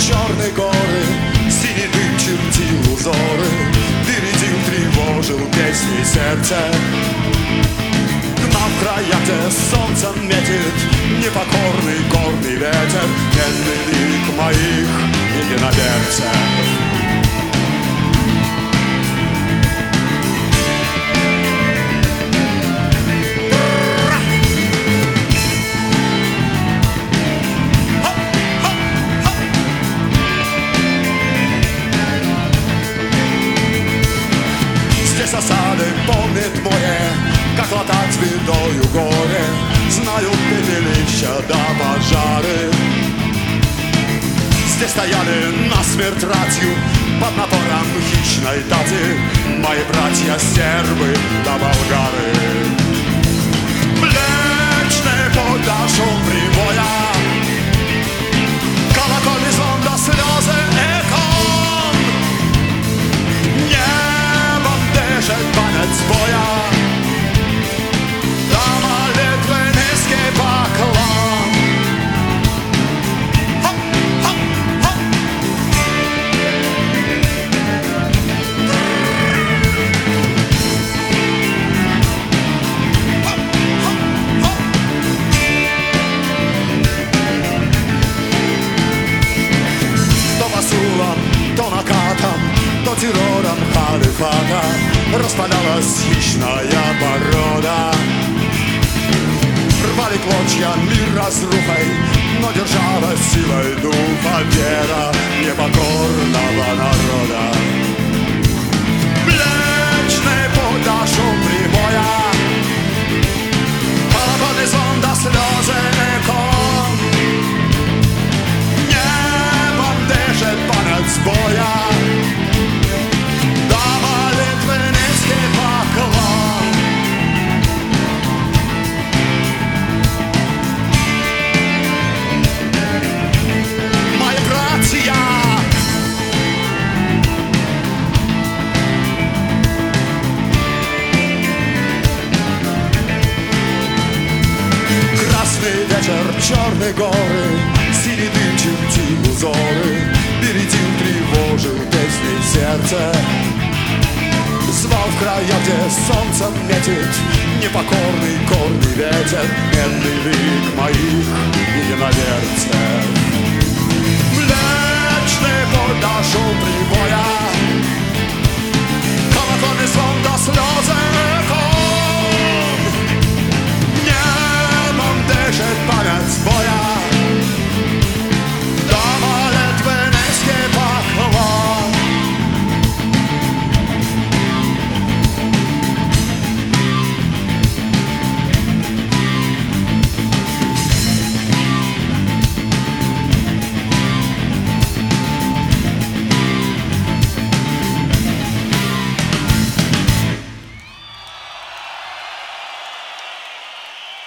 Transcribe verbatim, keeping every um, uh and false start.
черные горы, синий дым чертил узоры, бередил, тревожил песни сердце. Гнал в края, где солнце метит непокорный горный ветер, медный лик моих единоверцев. Осады помнит море, как латать звездою горе, знают пепелища да пожары. Здесь стояли насмерть ратью под напором хищной дати мои братья сербы да болгары. Млечный путь дошел прибоя, колокольный звон до слезы экон. Танец боя, да молитвы низкий поклон. Хоп, хоп, хоп. Хоп, хоп, хоп. То посулом, то накатом, то террором халифата распадалась хищная порода. Рвали клочья мир разрухой, но держалась силой духа вера непокорного народа. Млечный путь до шум прибоя, колокольный звон до слезы экон. Небом дышит танец боя, вечер, черные горы, синий дым чертил узоры, бередил, тревожил песней сердце. Звал в края, где солнце метит непокорный горный ветер, медный лик моих единоверцев.